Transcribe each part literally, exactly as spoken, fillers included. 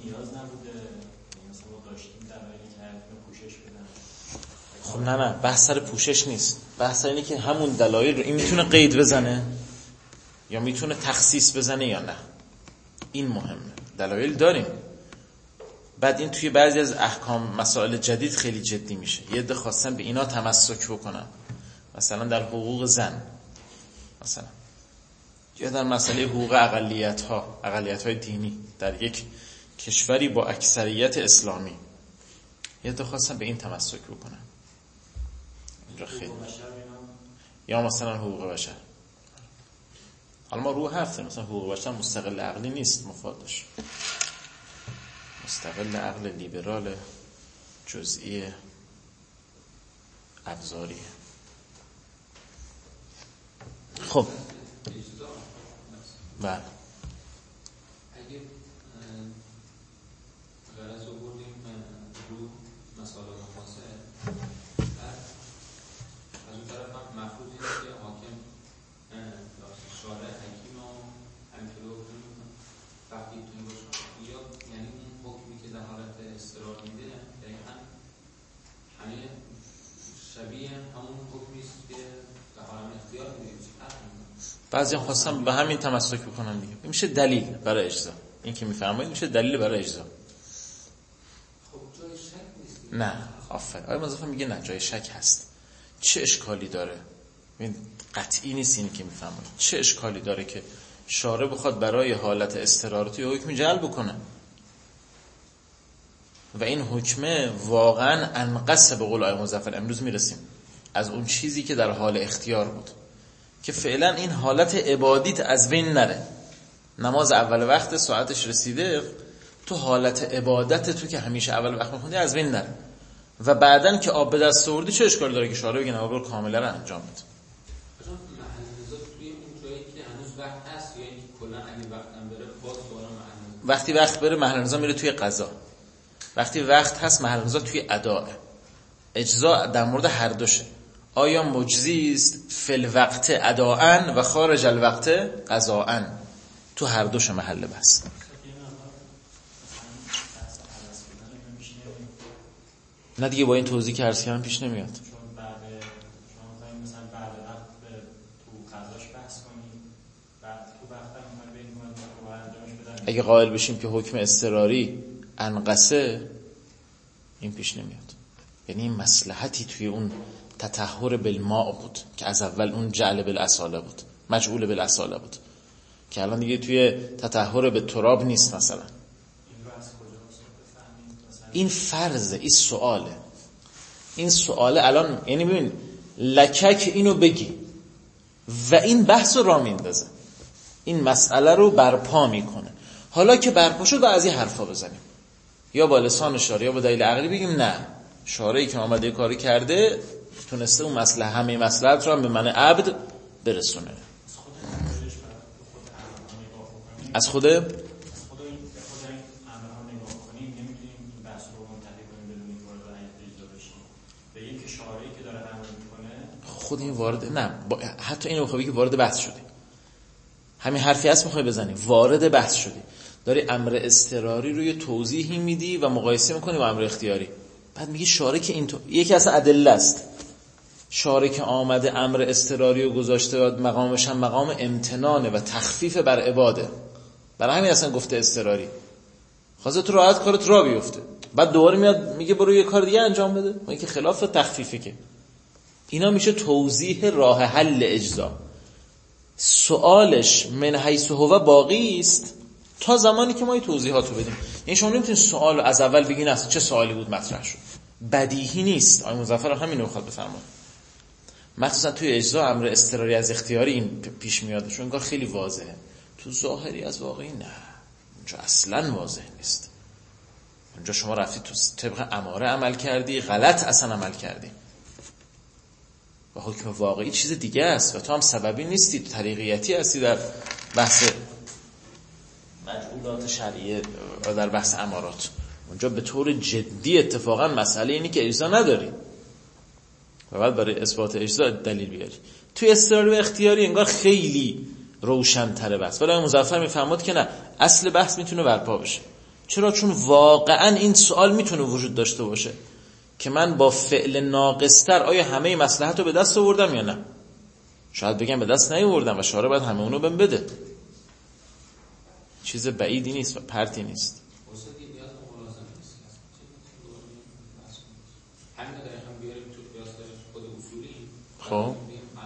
نیاز نبوده، مثلا ما داشتیم دلایلی که حرفی پوشش بدن. خب نه نه بحث سر پوشش نیست، بحث اینه که همون دلایل رو این میتونه قید بزنه یا میتونه تخصیص بزنه یا نه. این مهمه. دلایل داریم، بعد این توی بعضی از احکام مسائل جدید خیلی جدی میشه. یه عده خواستن به اینا تمسک بکنن، مثلا در حقوق زن، مثلا یا در مسئله حقوق اقلیت ها، اقلیت های دینی در یک کشوری با اکثریت اسلامی. یه عده خواستن به این تمسک بکنن. اینجا خیلی یا مثلا حقوق بشر. حالا ما رو هفته مثلا حقوق بشر مستقل عقلی نیست، مفادش مستقل عقل لیبرال جزئی ابزاری. خب بله اگه غرض رو بردیم رو مسائل مفاسد، بعد از اون طرف هم مفروض اینه که حاکم شارع حکیم و همینطور وقتی توی باشه، یا یعنی اون حکمی که در حالت اضطرار میده دقیقا همه شبیه همون حکمیست که در حالت اختیار میده. بعضی هم خواستم به همین تمسک بکنن دیگه. این میشه دلیل برای اجزا. این که میفرمایید میشه دلیل برای اجزا. خب جای شک نیست. نه آفرین. آقای مظفر میگه نه جای شک هست. چه اشکالی داره؟ این قطعی نیست این که میفرمایید. چه اشکالی داره که شارع بخواد برای حالت اضطرارتی حکم جلب بکنه و این حکمه واقعا انقص به قول آقای مظفر امروز میرسیم از اون چیزی که در حال اختیار بود، که فعلا این حالت عبادیت از بین نره. نماز اول وقت ساعتش رسیده، تو حالت عبادت تو که همیشه اول وقت میخوندی از بین نره و بعدن که آب به دست آوردی چه اشکالی داره که شارع بگه نماز کاملا رو انجام بده. مثلا محل نظر توی اون جایی که هنوز وقت هست یا اینکه کلا اگه وقت هم بره باز دوباره محل. وقتی وقت بره محل نظر میره توی قضا، وقتی وقت هست محل نظر توی اداء. اجزا در مورد هر دوشه. آیا مجزی است فی الوقت اداءً و خارج الوقت قضاءً؟ تو هر دوش محل بس. نه دیگه با این توضیح که عرض کردم پیش نمیاد. چون بعد شما مثلا بعد وقت تو قضاش بحث کنیم، بعد تو وقت هم ببینیم ما انجامش بدن. اگه قائل بشیم که حکم اضطراری انقصه، این پیش نمیاد. یعنی این مصلحتی توی اون تطهر بالماء بود که از اول اون جعل بالاصاله بود، مجعول بالاصاله بود، که الان دیگه توی تطهر به تراب نیست. مثلا این فرضه، این سؤاله، این سؤاله الان یعنی ببین لکک اینو بگی و این بحث رو را میندازه، این مسئله رو برپا میکنه. حالا که برپا شد از این حرفا بزنیم، یا با لسان شارع یا با دلیل عقلی بگیم نه، شارعی که آمده کاری کرده تونسته اون مسئله همه مصلحت رو هم به من عبد برسونه. از خود از خود این امرها نگاه کنیم، نمیتونیم این بحث رو منتهی کنیم بدون اینکه وارد آیه اجزا بشیم. بگیم که شارعی که داره امر میکنه خود این وارد نه با... حتی اینو بخوای که وارد بحث شدی، همین حرفی هست میخوای بزنی وارد بحث شدی، داری امر اضطراری رو یه توضیحی میدی و مقایسه میکنی با امر اختیاری، بعد میگی شارع که این تو... یکی از ادله است، شارع که آمده امر اضطراری رو گذاشته و مقامش هم مقام امتنانه و تخفیف بر عباده، برای همین اصلا گفته اضطراری، خواسته تو راحت کارت را بیفته، بعد دوباره میاد میگه برو یه کار دیگه انجام بده، اون که خلاف تخفیفه. که اینا میشه توضیح راه حل اجزا. سوالش من حیث هو باقی است تا زمانی که ما این توضیحات رو بدیم. یعنی شما نمیتونید سوال از اول بگین اصلا چه سوالی بود مطرح شد، بدیهی نیست. آقای مظفر همین رو میخواد بفرمایه، مخصوصا توی اجزا امر اضطراری از اختیاری این پیش میاد، چون انگار خیلی واضحه. تو ظاهری از واقعی نه، اونجا اصلا واضح نیست. اونجا شما رفتی تو طبق اماره عمل کردی، غلط اصلا عمل کردی و حکم واقعی چیز دیگه است و تو هم سببی نیستی، تو طریقیتی هستی در بحث مجعولات شرعیه و در بحث امارات. اونجا به طور جدی اتفاقا مسئله اینی که اجزا نداری و بعد برای اثبات اجزا دلیل بیاری. توی اضطراری و اختیاری انگار خیلی روشن تره بحث، ولی مظفر میفهمد که نه، اصل بحث میتونه برپا بشه. چرا؟ چون واقعا این سوال میتونه وجود داشته باشه که من با فعل ناقصتر آیا همه مصلحت رو به دست آوردم یا نه. شاید بگم به دست نیاوردم و شارع باید همه اونو بهم بده. چیز بعیدی نیست و پرتی نیست. خب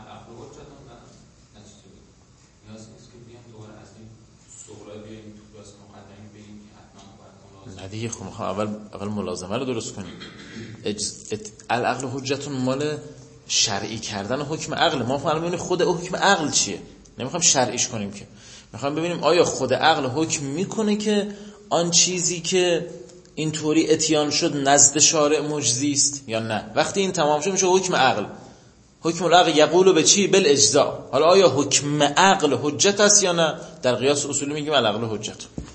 نه دیگه، خب میخوام اول اول ملازمه رو درست کنیم. العقل حجتون مال شرعی کردن حکم عقل. ما فهمیدیم ببینیم خود حکم عقل چیه، نمیخوام شرعیش کنیم که، میخوام ببینیم آیا خود عقل حکم میکنه که آن چیزی که اینطوری اتیان شد نزد شارع مجزی است یا نه. وقتی این تمام شد میشه حکم عقل. حکم العقل یقولو به چی؟ بالاجزاء. حالا آیا حکم عقل حجت است یا نه؟ در قیاس اصولی میگیم العقل حجت.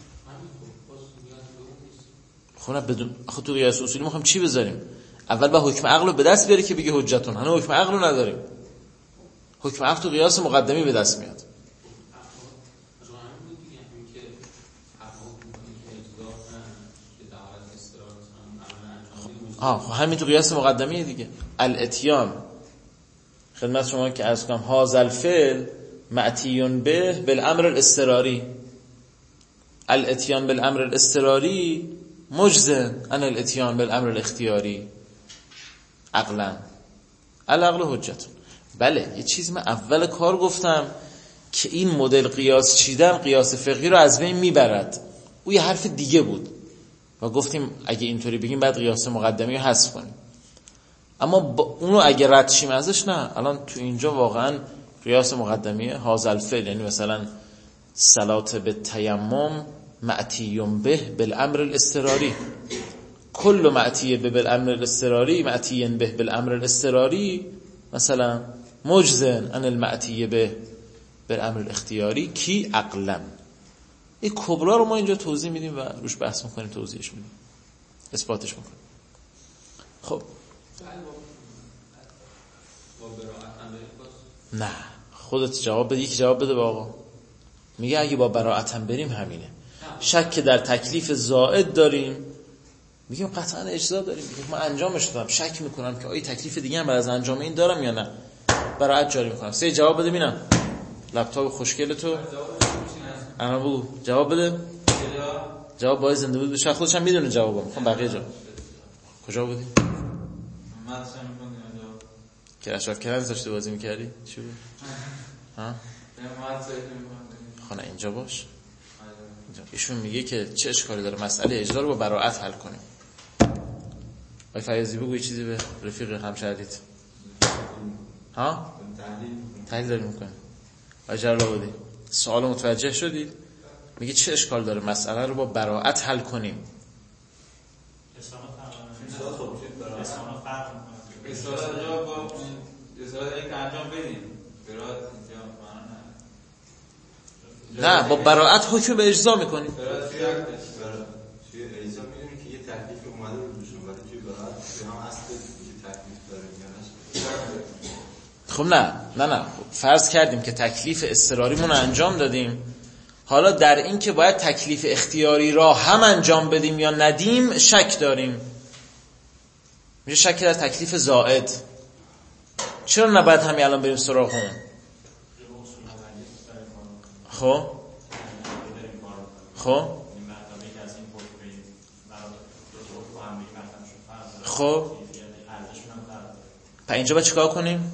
خب بدون خود تو قیاس اصولی میخوام چی بذاریم؟ اول با حکم عقل رو به دست بیاری که بگی حجتون. هنوز حکم عقل رو نداریم. حکم عقل تو قیاس مقدمی به دست میاد. آه خب همین تو قیاس مقدمیه دیگه. الاتیان خدمت شما که عرض کنم هذا الفعل معتیون به بالامر الاضطراری. الاتیان بالامر الاضطراری مجزن عن الاتیان بالامر الاختیاری. عقلا العقل حجت. بله یه چیز من اول کار گفتم که این مدل قیاس چیدن قیاس فقهی رو از بین میبرد. او یه حرف دیگه بود و گفتیم اگه اینطوری بگیم بعد قیاس مقدمی رو حذف کنیم. اما اونو اگه رد شیم ازش، نه الان تو اینجا واقعا قیاس مقدمیه هذا الفعل، یعنی مثلا صلات به تیمم معتیون به بالامر الاضطراری. کل معتیه به بالامر الاضطراری معتیین به بالامر الاضطراری مثلا مجزن عن المعتیه به بالامر الاختیاری کی عقلا. این کبرا رو ما اینجا توضیح میدیم و روش بحث میکنیم، توضیحش میدیم، اثباتش میکنیم. خب نه خودت جواب بده، یکی جواب بده به آقا. میگه اگه با براءت هم بریم همینه. شک در تکلیف زائد داریم، میگیم قطعا اجزا داریم، میگیم ما انجامش دادم، شک میکنم که آیا تکلیف دیگه هم بعد از انجام این دارم یا نه، براءت جاری میکنم. سه جواب بده ببینم. لپتاپ خوشگل تو اما بگو جواب بده. جواب باید زنده بود بشه، خودش هم میدونه جوابو. میخوام بقیه جواب. کجا بودی؟ من سعی میکنم جواب که اشراف کردن داشته بازی میکردی چی بود؟ ها؟ من سعی میکنم خانه اینجا باش. اینجا ایشون میگه که چه اشکالی داره مسئله اجزا رو با براءت حل کنیم. آقای فیاضی بگو یه چیزی به رفیق همشهریت. ها؟ تحلیل داریم میکنیم. آقای جلال‌آبادی سوال متوجه شدید؟ میگه چه اشکال داره مسئله رو با براءت حل کنیم. اصلا خب چه براءت اصلا فرق میکنه. اصلا جواب با اصلا یک انجام بدیم. براءت اینجا معنا نه با براءت حکم به اجزا میکنیم. براءت چیه؟ براءت چیه؟ اجزا میدونیم که یه تکلیف اومده رو روشون، ولی توی براءت که هم اصل یه تکلیف داره میگنش. خب نه نه نه فرض کردیم که تکلیف اضطراریمون رو انجام دادیم. حالا در این که باید تکلیف اختیاری را هم انجام بدیم یا ندیم شک داریم. میشه شک در تکلیف زائد. چرا نباید همین الان بریم سراغ اون؟ خب خب خب پس اینجا باید چیکار کنیم؟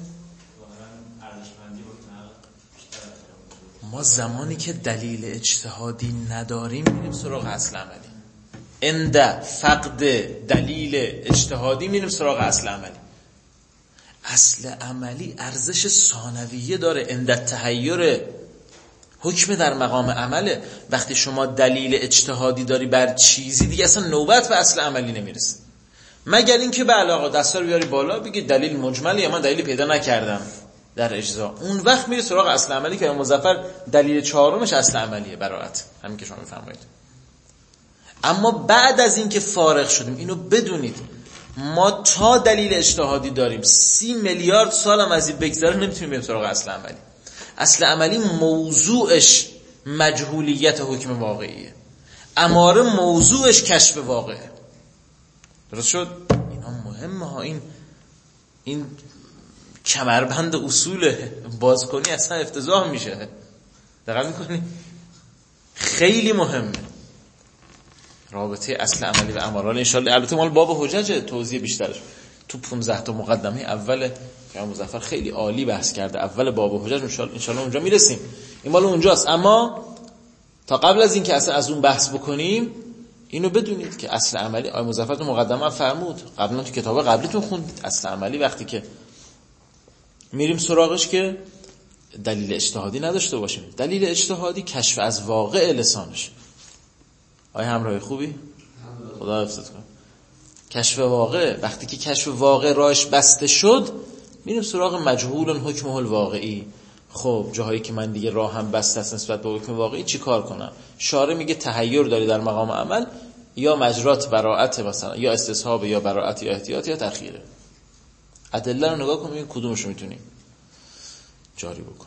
ما زمانی که دلیل اجتهادی نداریم میریم سراغ اصل عملی. عند فقد دلیل اجتهادی میریم سراغ اصل عملی. اصل عملی ارزش ثانویه داره. عند تحیر حکم در مقام عمله. وقتی شما دلیل اجتهادی داری بر چیزی دیگه اصلا نوبت به اصل عملی نمیرسه، مگر اینکه به علاقه دستا رو بیاری بالا بگی دلیل مجملی، من دلیل پیدا نکردم در اجزا. اون وقت میره سراغ اصل عملی که مظفر دلیل چهارمش اصل عملیه، براءت، همین که شما میفرمایید. اما بعد از این که فارغ شدیم اینو بدونید ما تا دلیل اجتهادی داریم سی میلیارد سال هم از این بگذره نمیتونیم بریم سراغ اصل عملی. اصل عملی موضوعش مجهولیت حکم واقعیه. اماره موضوعش کشف واقعه. درست شد؟ اینا مهمه ها. این این کمربند اصول باز کنی اصلا افتضاح میشه. دقیق میکنی؟ خیلی مهمه رابطه اصل عملی و اماره. انشالله البته مال باب حجج توضیح بیشترش تو پانزده تا مقدمه اول که مظفر خیلی عالی بحث کرده اول باب حجج. انشالله انشالله اونجا میرسیم. این مال اونجاست. اما تا قبل از این که اصلا از اون بحث بکنیم اینو بدونید که اصل عملی آقای مظفر تو مقدمه فرمود، قبلا تو کتاب قبلیتون خوندید. اصل عملی وقتی که میریم سراغش که دلیل اجتهادی نداشته باشیم. دلیل اجتهادی کشف از واقع لسانش. آیا همراه خوبی؟ خدا حفظت کنه. کشف واقع، وقتی که کشف واقع راهش بسته شد میریم سراغ مجهول حکمه الواقعی. خب جاهایی که من دیگه راهم بسته است نسبت به حکم واقعی چی کار کنم؟ شارع میگه تحیر داری در مقام عمل، یا مجرات براءت، مثلا یا استصحاب یا براءت یا احتیاط یا تأخیره. ادله رو نگاه کن ببین کدومش رو میتونی جاری بکن.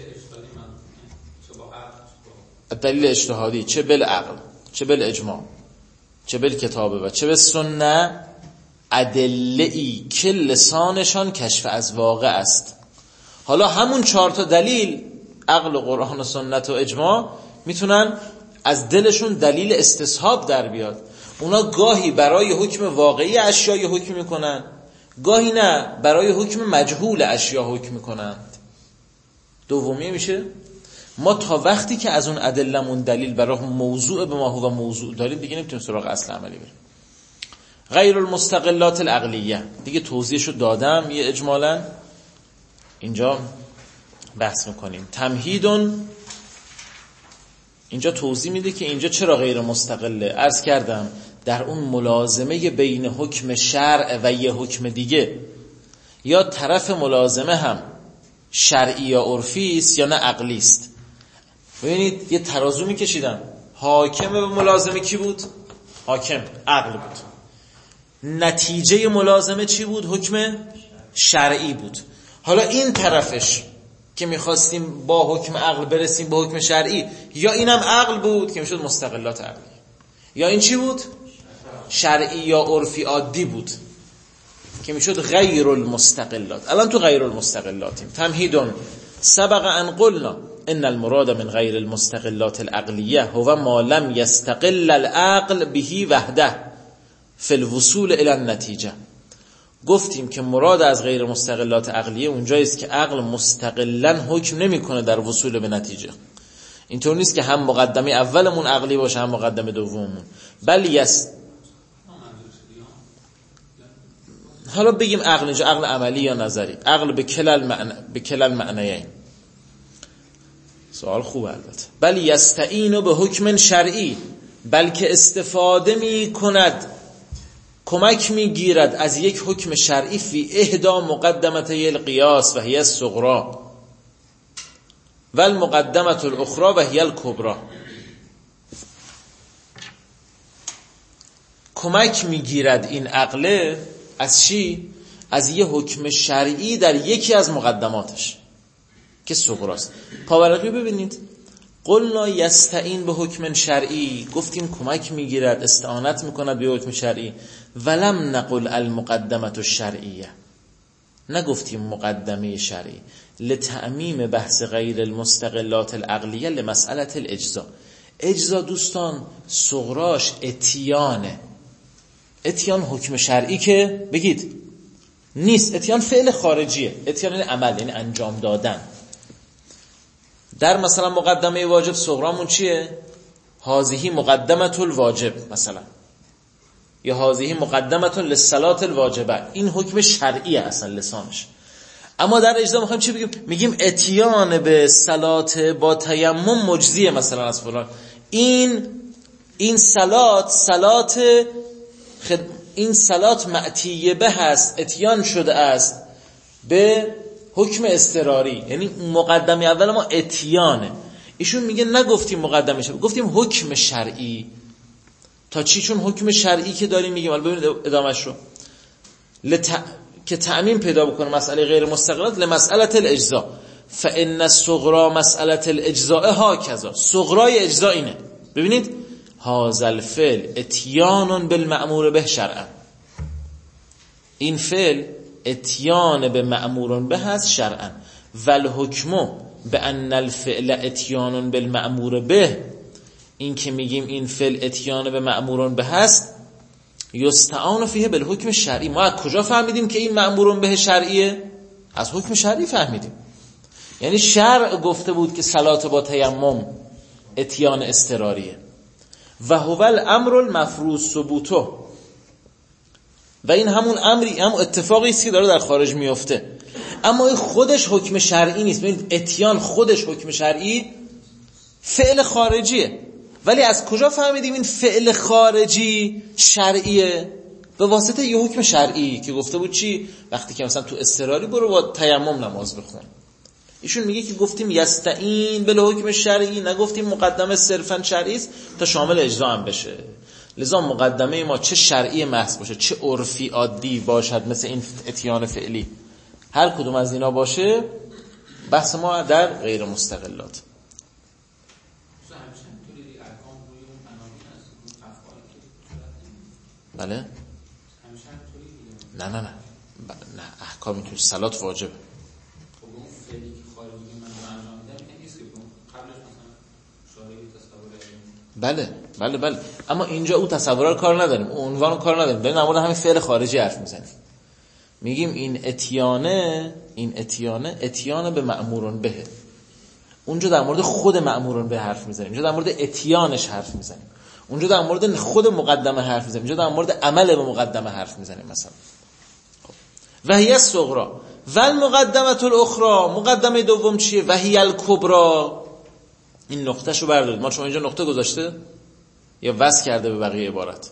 دلیل اجتهادی چه بالعقل چه بالاجماع چه بالکتابه و چه بالسنه، ادله‌ای که لسانشان کشف از واقع است. حالا همون چهار تا دلیل عقل و قرآن و سنت و اجماع میتونن از دلشون دلیل استصحاب در بیاد. اونا گاهی برای حکم واقعی اشیاء حکم میکنن، گاهی نه برای حکم مجهول اشیاء حکم میکنند. دومی میشه ما تا وقتی که از اون ادلمون دلیل برای موضوع به ما هو موضوع داریم دیگه نمیتونیم سراغ اصل عملی بریم. غیر المستقلات العقلیه دیگه توضیحشو دادم یه اجمالا، اینجا بحث میکنیم. تمهیدون اینجا توضیح میده که اینجا چرا غیر مستقله. عرض کردم در اون ملازمه بین حکم شرع و یه حکم دیگه، یا طرف ملازمه هم شرعی یا عرفی است یا نه عقلی است. ببینید یه ترازو میکشیدم، حاکم به ملازمه کی بود؟ حاکم عقل بود. نتیجه ملازمه چی بود؟ حکم شرعی بود. حالا این طرفش که میخواستیم با حکم عقل برسیم به حکم شرعی، یا اینم عقل بود که میشد مستقلات عقلی، یا این چی بود؟ شرعی یا عرفی عادی بود که میشد غیر المستقلات. الان تو غیر المستقلاتیم. تمهیدون سبق ان قلنا ان المراد من غیر المستقلات العقلیه هو ما لم يستقل العقل به وحده فی الوصول الى النتیجه. گفتیم که مراد از غیر مستقلات عقلیه اونجایی است که عقل مستقلا حکم نمیکنه در وصول به نتیجه. اینطور نیست که هم مقدمه اولمون عقلی باشه هم مقدمه دوممون، بل یس حالا بگیم عقل اینجا عقل عملی یا نظری. عقل به کلل معنی به کلل معنیین. سوال خوب البته. بل یستعین به حکم شرعی، بلکه استفاده می کند کمک می گیرد از یک حکم شرعی فی احدا مقدمته القیاس و هی الصغرى و المقدمه الاخرى و هی الکبرى. کمک می گیرد این عقل از چی؟ از یه حکم شرعی در یکی از مقدماتش که صغراست. پاورقی ببینید قلنا یستعین به حکم شرعی، گفتیم کمک میگیرد استعانت میکند به حکم شرعی. ولم نقل المقدمه الشرعیه، نگفتیم مقدمه شرعی. لتعمیم بحث غیر المستقلات العقلیه لمسئله الاجزاء. اجزا دوستان صغراش اتیانه. اتیان حکم شرعی که بگید نیست، اتیان فعل خارجیه. اتیان یعنی عمل، یعنی انجام دادن. در مثلا مقدمه واجب صغرامون چیه؟ هذه مقدمه الواجب مثلا، یا هذه مقدمه للصلاه الواجبه. این حکم شرعیه اصلا لسانش. اما در اجزا میخوایم چی بگیم؟ میگیم اتیان به صلات با تیمم مجزیه مثلا از فلان. این این صلات صلات خد... این صلات معتیه به هست، اتیان شده است به حکم اضطراری، یعنی مقدمه اول ما اتیانه. ایشون میگه نگفتیم مقدمه شرعی، گفتیم حکم شرعی. تا چی؟ چون حکم شرعی که داریم میگیم. حالا ببینید ادامهش رو لت... که تعمیم پیدا بکنه مسئله غیر مستقلات لمسئله الاجزاء فان الصغرى مسئله الاجزاء هاکذا. صغرای اجزا اینه. ببینید هذا الفعل اتیان بالمأمور به شرعا، این فعل اتیان به مأمور به هست شرعا. والحکم بان الفعل اتیان بالمأمور به، این که میگیم این فعل اتیان به مأمور به هست، یستعان فیه بالحکم شرعی. ما از کجا فهمیدیم که این مأمور به شرعیه؟ از حکم شرعی فهمیدیم. یعنی شرع گفته بود که صلات با تیمم اتیان اضطراریه. و هو الامر المفروض ثبوته، و این همون امری، هم اتفاقی است که داره در خارج میفته، اما این خودش حکم شرعی نیست. ببینید اتیان خودش حکم شرعی، فعل خارجیه. ولی از کجا فهمیدیم این فعل خارجی شرعیه؟ به واسطه یه حکم شرعی که گفته بود چی؟ وقتی که مثلا تو اضطراری برو با تیمم نماز بخون. ایشون میگه که گفتیم یستعین به حکم شرعی، نگفتیم مقدمه صرفا شرعی است تا شامل اجزا هم بشه. لذا مقدمه ما چه شرعی محض باشه چه عرفی عادی باشد، مثل این اتیان فعلی، هر کدوم از اینا باشه، بحث ما در غیر مستقلات. بله؟ نه نه نه نه احکامی که صلات واجبه. بله بله بله، اما اینجا اون تصور رو کار نداریم، اون عنوان رو کار نداریم، داریم در مورد همین فعل خارجی حرف میزنیم. میگیم این اتیانه، این اتیانه اتیانه به مأمور به. اونجا در مورد خود مأمور به حرف میزنیم، اینجا در مورد اتیانش حرف میزنیم. اونجا در مورد خود مقدمه حرف میزنیم، اینجا در مورد عمل به مقدمه حرف میزنیم. مثلا و هی الصغرى و المقدمه الاخرى، مقدمه دوم چیه؟ و هی الکبری. این نقطهشو بردارید، ما چون اینجا نقطه گذاشته یا وصل کرده به بقیه عبارت؟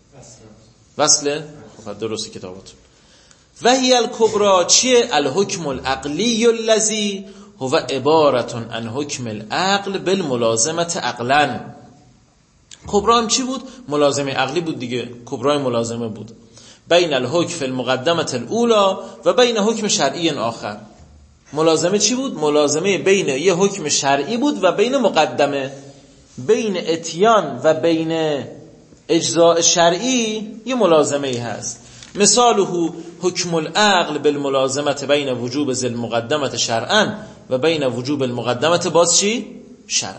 وصله. خب درسته کتابتون. و هی الکبری چیه؟ الحکم العقلی الذی هو عبارة عن حکم العقل بالملازمه عقلا. کبرا هم چی بود؟ ملازمه عقلی بود دیگه، کبرای ملازمه بود بین الحکم فی المقدمه الاولى و بین حکم شرعی آخر. ملازمه چی بود؟ ملازمه بین یه حکم شرعی بود و بین مقدمه، بین اتیان و بین اجزاء شرعی یه ملازمه ای هست. مثاله حکم العقل بالملازمه بین وجوب ذی المقدمه شرعا و بین وجوب المقدمه باز چی؟ شرعا.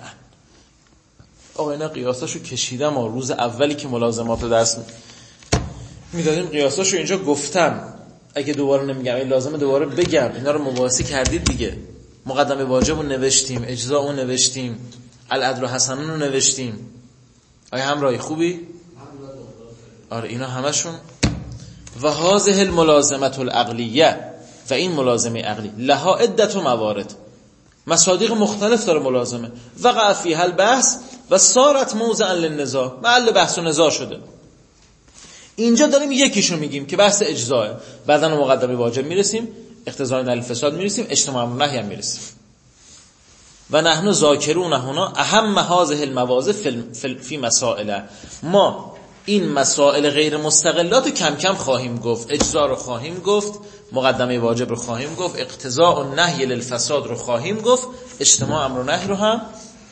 آقا اینا قیاساشو کشیدم، و روز اولی که ملازمات رو درس میدادیم قیاساشو اینجا گفتم، اگه دوباره نمیگم این لازمه دوباره بگم. اینا رو مباحثه کردید دیگه. مقدمه واجب رو نوشتیم، اجزا رو نوشتیم، العدل و حسنون رو نوشتیم. آیا همراهی خوبی؟ آره اینا همشون. و هذه الملازمه العقلیه، و این ملازمه عقلی لها عدت موارد، مصادیق مختلف داره ملازمه. وقع فیها البحث و صارت موضعا للنزاع، محل بحث و نزاع شده. اینجا داریم یکیشو میگیم که بحث اجزاه، بعدن مقدمه واجب میرسیم، اقتضای دلیل فساد میرسیم، اجتماع امر نهی هم میرسیم. و نحن ذاکرون هنا اهم هذه المواضع فی فی مسائل. ما این مسائل غیر مستقلات رو کم کم خواهیم گفت، اجزا رو خواهیم گفت، مقدمه واجب رو خواهیم گفت، اقتضاء و نهی للفساد رو خواهیم گفت، اجتماع امر و نهی رو هم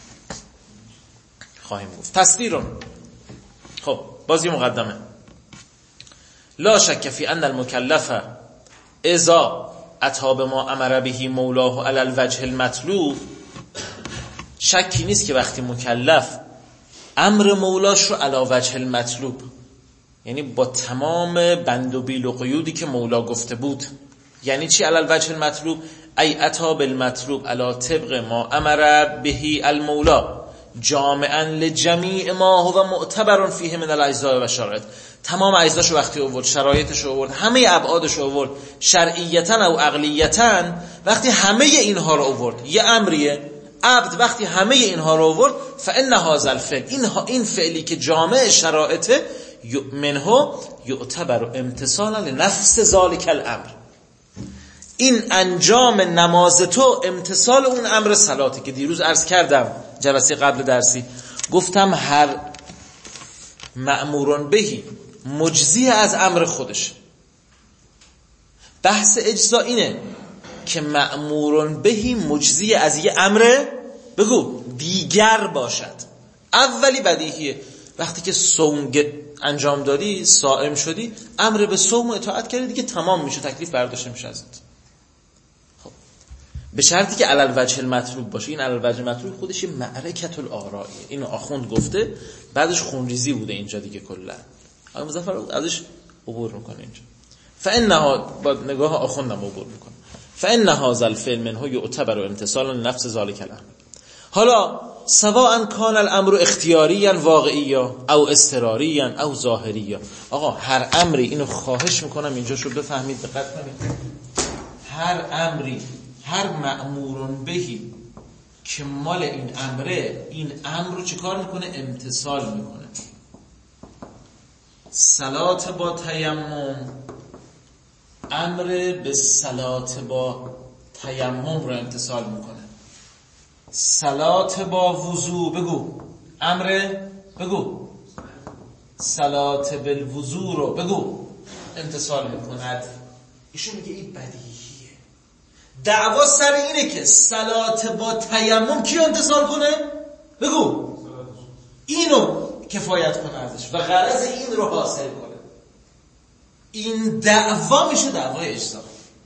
خواهیم گفت. تصویرون خب بازی مقدمه. لا شک فی ان المکلف اذا اتی بما امر به مولاه علی الوجه المطلوب، شکی نیست که وقتی مکلف امر مولاش رو علی وجه المطلوب، یعنی با تمام بند و بیل و قیودی که مولا گفته بود. یعنی چی علی الوجه المطلوب؟ ای اتی بالمطلوب علی طبق ما امر به المولا جامعا لجمیع ما هو معتبر فیه من الاجزاء و شرایط. تمام اجزاشو وقتی آورد، شرایطشو آورد، همه ابعادشو آورد، شرعیتاً او عقلیتاً، وقتی همه اینها رو آورد، یه امریه عبد وقتی همه اینها رو آورد، فان هذا الفعل، این این فعلی که جامع شرایط منه یعتبر امتثالا لنفس ذلک الامر، این انجام نماز تو امتثال اون امر صلاتی که دیروز عرض کردم جلسه قبل درسی، گفتم هر مأمورون بهی مجزی از امر خودش. بحث اجزا اینه که مأمورون بهی مجزی از یه امر بگو دیگر باشد. اولی بدیهیه، وقتی که صوم انجام دادی، صائم شدی، امر به صوم و اطاعت کردی، دیگه تمام میشه، تکلیف برداشته میشه ازت. خب به شرطی که علل وجه المطلوب باشه. این علل وجه المطلوب خودش معرکت الآرائیه. اینو آخوند گفته، بعدش خونریزی بوده اینجا دیگه کلا. آقای مظفر ازش عبور میکنه اینجا. فانها با نگاه آخوندم عبور میکنه. فان هذا الفعل منه يعتبر امتثالا لنفس ذلك الامر. حالا سواء کان الامر اختیاریا واقعیا او اضطراریا او ظاهریا. آقا هر امری، اینو خواهش میکنم اینجا شو بفهمید، دقت کنید، هر امری، هر مأمور بهی که مال این امره، این امر رو چیکار میکنه؟ امتثال میکنه. صلات با تیمم، امر به صلات با تیمم رو امتثال میکنه. صلات با وضو، بگو امر، بگو صلات بالوضو رو بگو امتثال میکند. ایشون میگه این بدیهیه. دعوا سر اینه که صلات با تیمم کی امتثال کنه؟ بگو اینو کفایت کنه ازش و غرض این رو حاصل کنه. این دعوا میشه دعوای اجزا.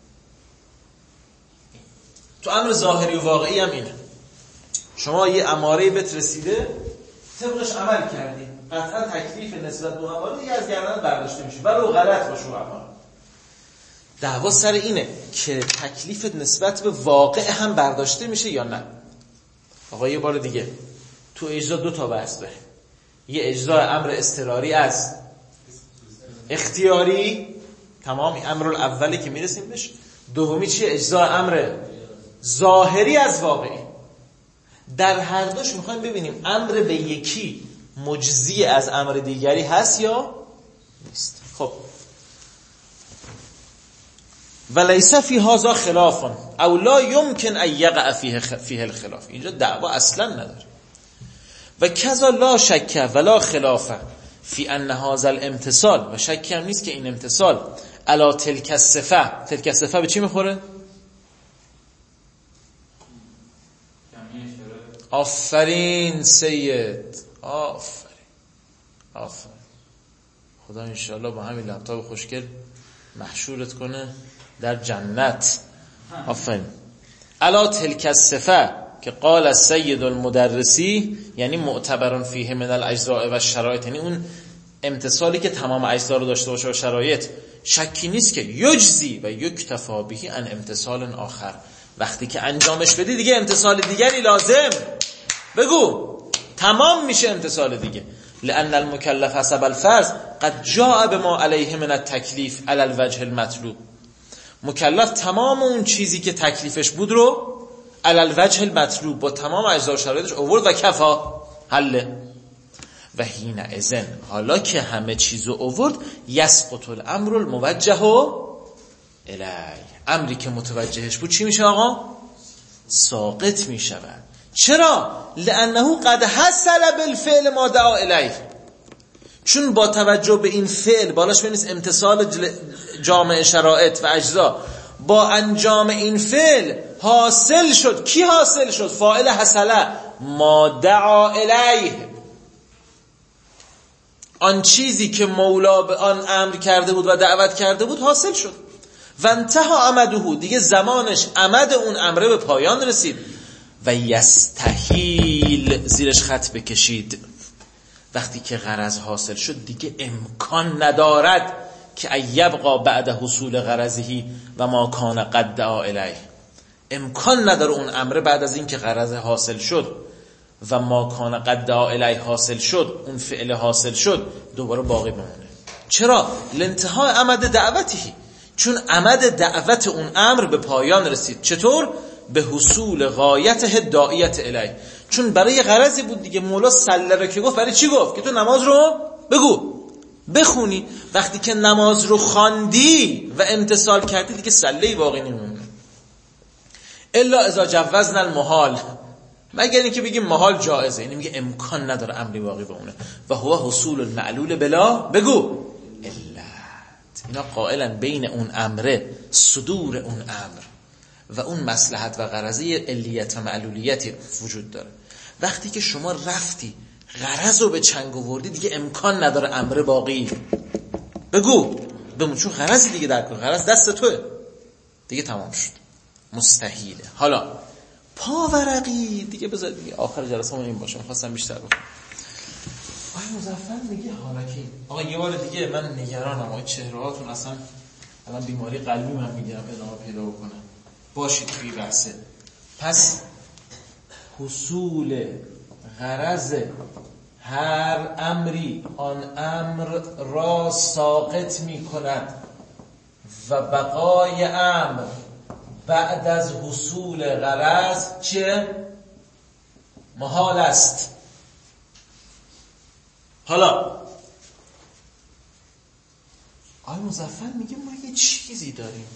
تو امر ظاهری و واقعی هم اینه. شما یه اماره بهت رسیده، طبقش عمل کردی، قطعا تکلیف نسبت به اون اماره دیگه از گردنت برداشته میشه، ولو غلط باشه اون اماره. دعوا سر اینه که تکلیف نسبت به واقع هم برداشته میشه یا نه. آقا یه بار دیگه تو اجزا دو تا بحث داره. یه اجزا امر اضطراری از اختیاری، تمام امر الاولی که میرسیم بهش. دومی چیه؟ اجزا امر ظاهری از واقعی. در هر دوش میخوایم ببینیم امر به یکی مجزی از امر دیگری هست یا نیست. خب ولیس فی هذا خلاف او لا یمکن ان یقع فیه فیه الخلاف. اینجا دعوا اصلا نداره. و کذا لا شک ولا خلاف فی ان هذا الامتثال، و شک هم نیست که این امتثال علی تلک الصفه، تلک الصفه به چی میخوره؟ آفرین سید، آفرین آفرین. خدا انشاءالله با همین لپتاپ خوشگل محشورت کنه در جنت. آفرین. علا تلک الصفه که قال السید المدرسی، یعنی معتبرون فیه من الاجزاء و الشرایط، یعنی اون امتصالی که تمام اجزا رو داشته باشه و شرایط، شکی نیست که یجزی و یکتفا بهی ان امتصال آخر. وقتی که انجامش بدی دیگه امتصال دیگری لازم، بگو تمام میشه امتصال دیگه. لان المکلف حسب الفرض قد جاء بما علیه من التکلیف علی الوجه المطلوب. مکلف تمام اون چیزی که تکلیفش بود رو علی الوجه المطلوب با تمام اجزا و شرایطش آورد و کفا حله. و حین اذن، حالا که همه چیزو آورد، یسقط الامر الموجه الی، امری که متوجهش بود چی میشه آقا؟ ساقط میشود. چرا؟ لانه قد حصل بالفعل ما دعا الیه. چون با توجه به این فعل، بالاش بنویس امتصال جامع شرایط و اجزا، با انجام این فعل حاصل شد. کی حاصل شد؟ فاعل حصل، ما دعا الیه، آن چیزی که مولا به آن امر کرده بود و دعوت کرده بود حاصل شد. و انتها عمده، دیگه زمانش عمد اون امره به پایان رسید. و یستحیل، زیرش خط بکشید، وقتی که غرض حاصل شد دیگه امکان ندارد که ایبقا بعد حصول غرضهی و ما کان قد دعا الیه. امکان نداره اون امره بعد از این که غرض حاصل شد و ما کان قد دعا الیه حاصل شد، اون فعل حاصل شد، دوباره باقی بمونه. چرا؟ لانتهای عمد دعوتی، چون عمد دعوت اون امر به پایان رسید. چطور؟ به حصول غایته داعیت الیه. چون برای غرضی بود دیگه. مولا سله رو که گفت، برای چی گفت؟ که تو نماز رو بگو بخونی. وقتی که نماز رو خواندی و امتثال کردی دیگه سله‌ای باقی نمیمونه. الا اذا جوزنا المحال، مگر اینکه بگیم محال جائزه، یعنی میگه امکان نداره امری باقی بمونه. و هو حصول المعلول بلا، بگو علت. اینا قائلا بین اون امره، صدور اون امر و اون مصلحت و غرضه علیت و معلولیتی وجود داره. وقتی که شما رفتی غرض رو به چنگ آوردی دیگه امکان نداره امر باقی. بگو بمون، چون غرضی دیگه در کار، غرض دست توه دیگه، تمام شد، مستحیله. حالا پاورقی دیگه بذار دیگه آخر جلسه‌مون این باشه، می‌خواستم بیشتر بگم. آقای مظفر میگه حالا که آقا یه بار دیگه من نگرانم، آقا چهرهاتون اصلا الان بیماری قلبی من میگیرم ادامه پیدا بکنه. باشید توی بحثه. پس حصول غرض هر امری آن امر را ساقط می کند و بقای امر بعد از حصول غرض چه؟ محال است. حالا آقای مظفر میگه ما یه چیزی داریم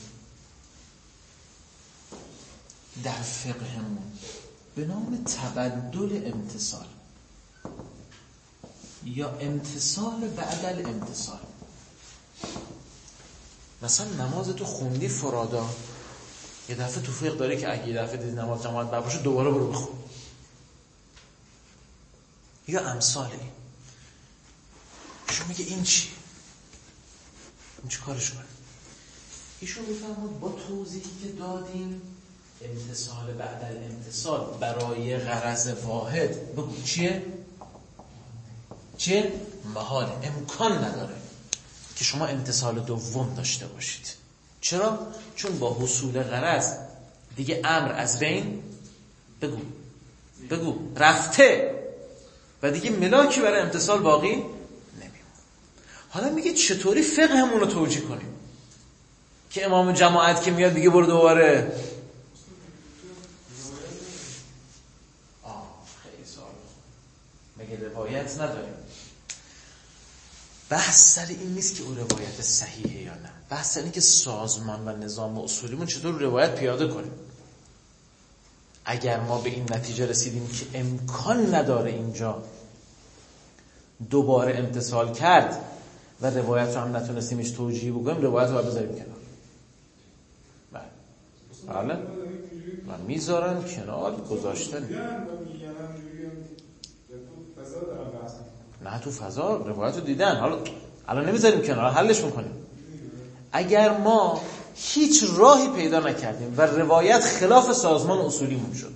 در فقهمون به نام تبدل امتصال یا امتصال بعد الامتصال. مثلا نماز تو خوندی فرادا، یه دفعه تو فقه داره که اگه یه دفعه دیدی نماز جماعت بر باشه دوباره برو بخون، یا امثالی. ایشون میگه این چی؟ این چی کارش کنه؟ ایشون میفرماد با توضیحی که دادیم امتصال بعد الامتصال برای غرض واحد بگو چیه؟ چیه؟ محال، امکان نداره که شما امتصال دوم داشته باشید. چرا؟ چون با حصول غرض دیگه امر از بین بگو بگو رفته و دیگه ملاکی برای امتصال باقی نمیمونه. حالا میگه چطوری فقهمون رو توجیه کنیم که امام جماعت که میاد دیگه برو دوباره آه خیلی سوال مگه روایت نداریم؟ بحث سر این نیست که اون روایت صحیحه یا نه، بحث سر این که سازمان و نظام و اصولیمون چطور روایت پیاده کنیم. اگر ما به این نتیجه رسیدیم که امکان نداره اینجا دوباره امتصال کرد و روایت رو هم نتونستیمش توجیه بکنیم، روایت رو باید بذاریم کنار. بله و میذارن کنار گذاشتن. نه تو فضا روایت رو دیدن، حالا الان نمیذاریم کنار، حلش میکنیم. اگر ما هیچ راهی پیدا نکردیم و روایت خلاف سازمان اصولیمون شد،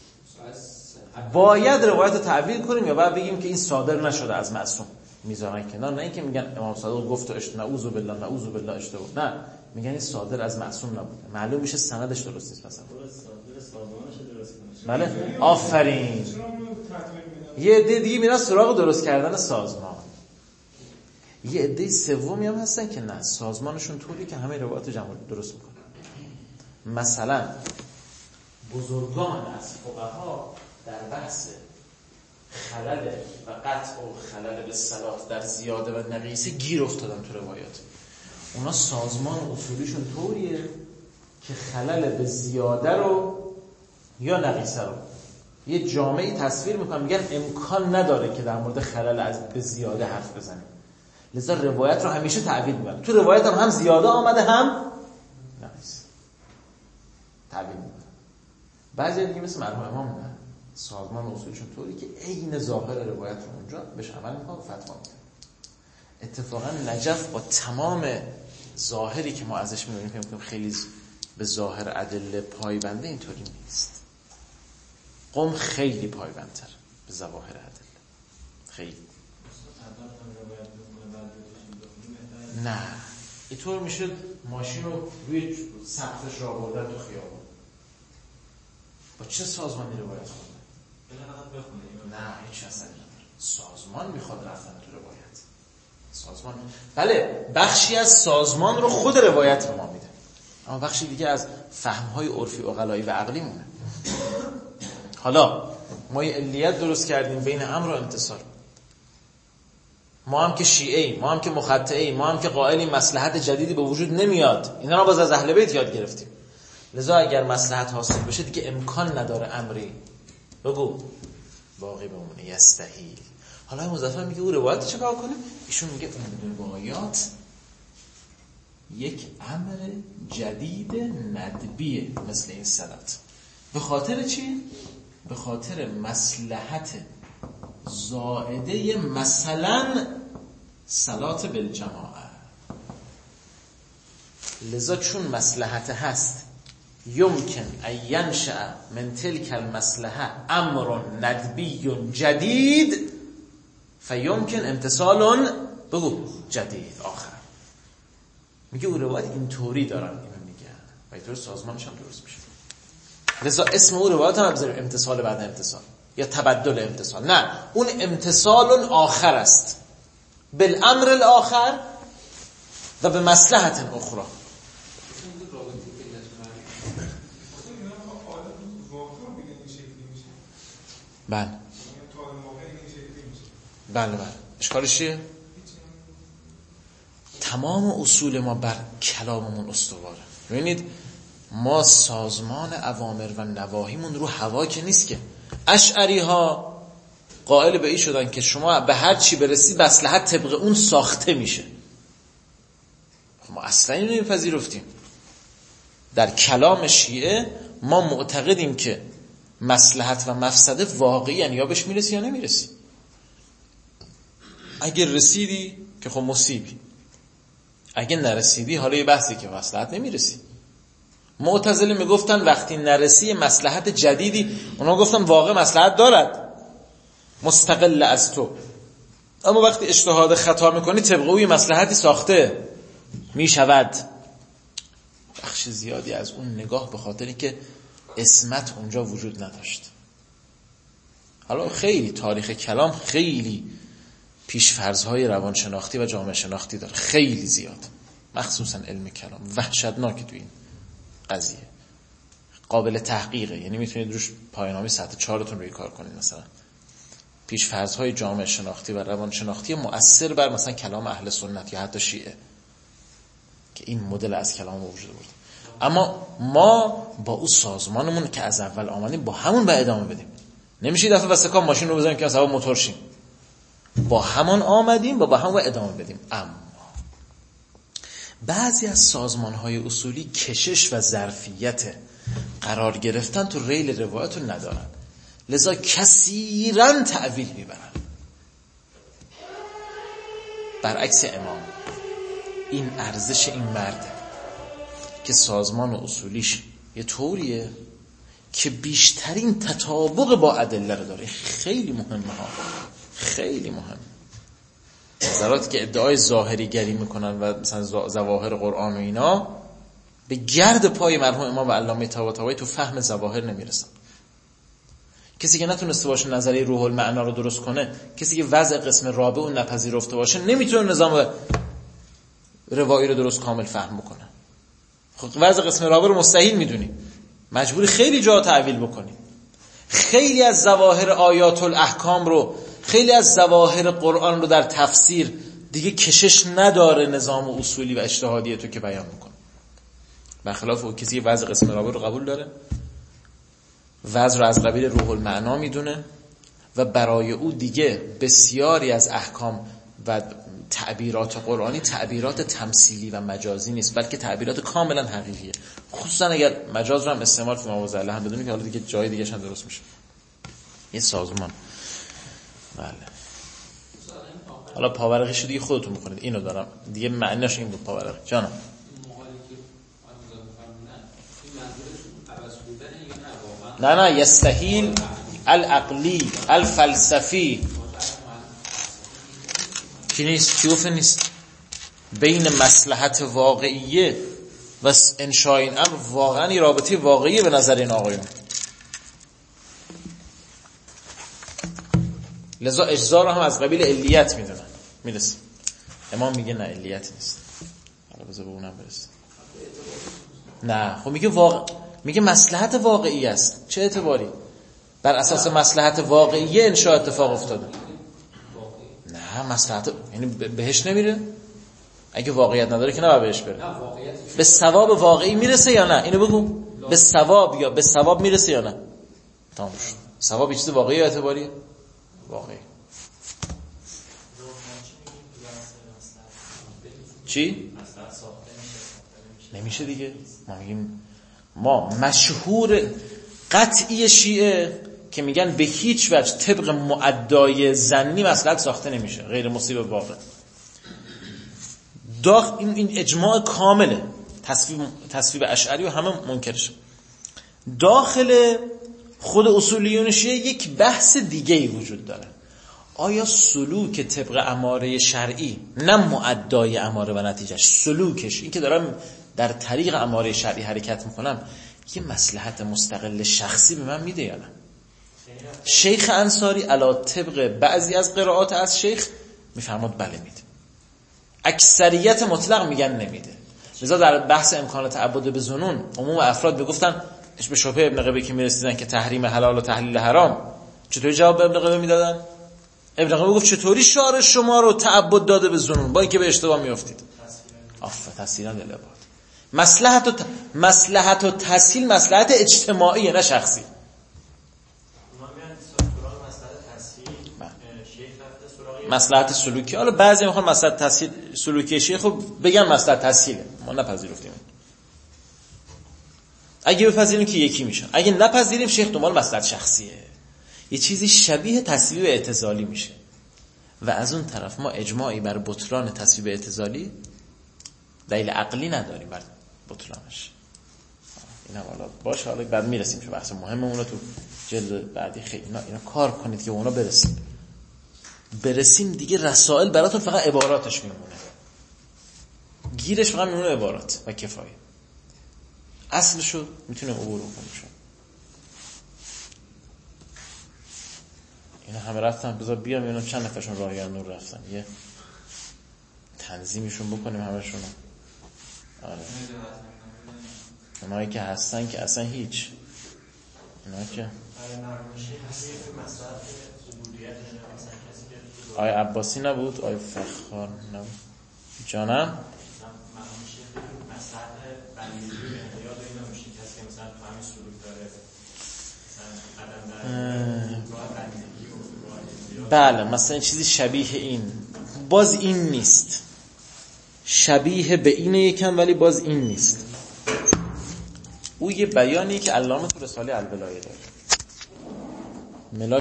باید روایت رو تعبیر کنیم یا باید بگیم که این صادر نشده از معصوم، میذارن کنار. نه اینکه میگن امام صادق گفت و اشت نعوذ بالله نعوذ بالله اشتباه، نه میگن این صادر از معصوم نبوده، معلوم میشه سندش درست نیست. مثلا بله آفرین، یه عده دیگه میرن سراغ درست کردن سازمان، یه عده سومی هم هستن که نه، سازمانشون طوری که همه روایات جمع درست میکنن. مثلا بزرگان از فقها در بحث خلل و قطع و خلل به صلات در زیاده و نقیصه گیر افتادن تو روایات. اونا سازمان و اصولیشون طوریه که خلل به زیاده رو یا نقیصه رو یه جامعی تصویر میکنن، میگن امکان نداره که در مورد خلل از به زیاده حرف بزنیم، لذا روایت رو همیشه تعبیر میکنن. تو روایت هم هم زیاده آمده هم نقیصه تعبیر میکنن. بعضی دیگه مثل مرحوم امام نه، سازمان اصولشون طوری که عین ظاهر روایت رو اونجا بهش عمل میکنن و فتوا میدن. اتفاقا نجف با تمام ظاهری که ما ازش میبینیم که خیلی به ظاهر ادله پایبنده، اینطوری نیست. قوم خیلی پایبندتر به ظواهر ادله، خیلی. نه اینطور میشه ماشین رو روی سقفش را بردن تو خیابون. با چه سازمانی روایت خونده؟ نه هیچ اصلا نداره. سازمان میخواد رفتن تو روایت. سازمان بله بخشی از سازمان رو خود روایت به ما میده، اما بخشی دیگه از فهم‌های عرفی عقلایی و عقلی مونه. حالا ما یه علیت درست کردیم بین امر و امتصال. ما هم که شیعه، ما هم که مخطئه، ما هم که قائلیم مصلحت جدیدی به وجود نمیاد، اینا رو باز از اهل بیت یاد گرفتیم. لذا اگر مصلحت حاصل بشه دیگه امکان نداره امری بگو باقی بمونه، یستحیل. حالا مظفر میگه او روایت چه کار کنه؟ ایشون میگه اون روایات یک امر جدید ندبیه مثل این صلات. به خاطر چی؟ به خاطر مصلحت زائده مثلا صلات بالجماعه. لذا چون مصلحت هست یمکن ان ینشأ من تلک المصلحه امر ندبی جدید فیمکن امتصال بگو جدید آخر. میگه او روایت اینطوری دارن اینو میگن و اینطور سازمانش هم درست میشه. لذا اسم او روایت هم بذاریم امتصال بعد امتصال یا تبدل امتصال. نه، اون امتصال آخر است بالامر الاخر و به مصلحت اخرى. بله بله بله اشکالش چیه؟ تمام اصول ما بر کلاممون استواره. ببینید ما سازمان اوامر و نواهیمون رو هوا که نیست که. اشعری ها قائل به این شدن که شما به هر چی برسی مصلحت طبق اون ساخته میشه. ما اصلا اینو نمیپذیرفتیم. در کلام شیعه ما معتقدیم که مصلحت و مفسده واقعی یعنی یا بهش میرسی یا نمیرسی. اگه رسیدی که خب مصیبی، اگه نرسیدی حالا یه بحثی که مصلحت نمیرسی. معتزله میگفتن وقتی نرسی مصلحت جدیدی، اونا گفتن واقع مصلحت دارد مستقل از تو، اما وقتی اجتهاد خطا میکنی طبق اوی مصلحتی ساخته میشود. بخش زیادی از اون نگاه به خاطری که اسمت اونجا وجود نداشت. حالا خیلی تاریخ کلام خیلی پیشفرض‌های روانشناختی و جامعه شناختی داره، خیلی زیاد، مخصوصا علم کلام وحشتناک تو این قضیه، قابل تحقیقه. یعنی میتونید روش پایان‌نامه سطح چهارتون روی کار کنید. مثلا پیشفرض‌های جامعه شناختی و روانشناختی مؤثر بر مثلا کلام اهل سنت یا حتی شیعه که این مدل از کلام وجود بود. اما ما با اون سازمانمون که از اول آمدیم با همون با ادامه بدیم. نمیشه دفعه واسه کام ماشین رو بزنیم که مثلا موتور شیم. با همون آمدیم با با همون ادامه بدیم. اما بعضی از سازمان‌های اصولی کشش و ظرفیت قرار گرفتن تو ریل روایت رو ندارن، لذا کثیراً تأویل میبرن. برعکس امام این ارزش این مرده که سازمان اصولیش یه طوریه که بیشترین تطابق با ادله رو داره. خیلی مهمه ها، خیلی مهم. نظراتی که ادعای ظاهری گری میکنن و مثلا ظواهر قرآن و اینا به گرد پای مرحوم امام و علامه طباطبایی تو فهم ظواهر نمیرسن. کسی که نتونسته باشه نظریه روح المعنا رو درست کنه، کسی که وضع قسم رابع اون نپذیرفته باشه، نمیتونه نظام روایی رو درست کامل فهم بکنه. خب وضع قسم رابع رو مستحیل میدونی، مجبوری خیلی جا تعویل بکنی. خیلی از ظواهر آیات الاحکام رو، خیلی از ظواهر قرآن رو در تفسیر دیگه کشش نداره نظام اصولی و اجتهادی تو که بیان میکنه. برخلاف او کسی که وضع قسم رابع رو قبول داره، وضع رو از قبیل روح المعنا میدونه و برای او دیگه بسیاری از احکام و تعبیرات قرآنی تعبیرات تمثیلی و مجازی نیست، بلکه تعبیرات کاملا حقیقیه. خصوصا اگر مجاز رو هم استعمال فی موضع الله هم بدونی که حالا دیگه جای دیگه هم درست میشه. یه سازمان. بله. حالا پاورقیش دیگه خودتون میکنید. اینو دارم دیگه معنیش این بود پاورقی. جانم. نه نه یستحیل العقلی الفلسفی کی نیست، کی گفته نیست؟ بین مصلحت واقعیه و انشاء این امر واقعا این رابطه واقعیه به نظر این آقایون. لذا اجزا رو هم از قبیل علیت میدونن. میرسیم امام میگه نه علیت نیست. حالا بذار به اونم برسیم. نه خب میگه واقع میگه مصلحت واقعی است. چه اعتباری؟ بر اساس مصلحت واقعی انشاء اتفاق افتاده. نه مصلحت یعنی بهش نمیره. اگه واقعیت نداره که نه بهش بره. به ثواب واقعی میرسه یا نه؟ اینو بگو. به ثواب یا به ثواب میرسه یا نه؟ تمام شد. ثواب چیز واقعی اعتباری؟ واقعی. چی؟ نمیشه دیگه. ما میگیم ما مشهور قطعی شیعه که میگن به هیچ وجه طبق معدای ظنی مصلحت ساخته نمیشه، غیر مصیب واقع. داخل این این اجماع کامله، تصویب تصویب اشعری و همه منکرش. داخل خود اصولیون شیعه یک بحث دیگه‌ای وجود داره. آیا سلوک طبق اماره شرعی، نه معدای اماره و نتیجهش، سلوکش، این که دارم در طریق اماره شرعی حرکت میکنم، یه مصلحت مستقل شخصی به من میده یا نه؟ شیخ انصاری علی طبق بعضی از قرائات از شیخ میفرماد بله میده. اکثریت مطلق میگن نمیده. لذا در بحث امکان تعبد به ظنون عموم افراد بگفتن به شبهه ابن قبی که میرسیدن که تحریم حلال و تحلیل حرام، چطوری جواب به ابن قبی میدادن؟ ابن قبی گفت چطوری شارع شما رو تعبد داده به ظنون با اینکه به اشتباه میافتید؟ آفه تسهیلا للعباد. مصلحت و ت... مصلحت و تسهیل مصلحت اجتماعی نه شخصی. مصلحت سلوکی، حالا بعضی میخوان مصلحت تسهیل سلوکی شیخ خب بگن مصلحت تسهیله، ما نپذیرفتیم. اگه بپذیریم که یکی میشن، اگه نپذیریم شیخ دنبال مصلحت شخصیه، یه چیزی شبیه تصویب اعتزالی میشه. و از اون طرف ما اجماعی بر بطلان تصویب اعتزالی دلیل عقلی نداریم بر بطلانش. اینا حالا باشه، حالا بعد میرسیم که بحث مهممون رو تو جلد بعدی خیلی اینا, اینا کار کنید که اونا برسیم. برسیم دیگه رسائل براتون فقط عباراتش میمونه، گیرش فقط میمونه عبارات و کفایه، اصلشو میتونه عبور کنیم. شد اینا همه رفتن، بذار بیام اینا چند نفرشون راهیان نور رفتن، یه تنظیمشون بکنیم همشون. آره اونایی که هستن که اصلا هیچ، اینا که آی عباسی نبود، آی فخار نبود، جانم بله مثلا چیزی شبیه این، باز این نیست، شبیه به اینه یکم ولی باز این نیست. او یه بیانی که علامه تو رساله الولایه داره.